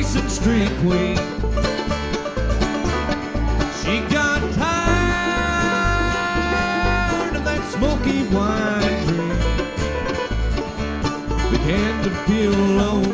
racing street queen. She got tired of that smoky wine dream, began to feel alone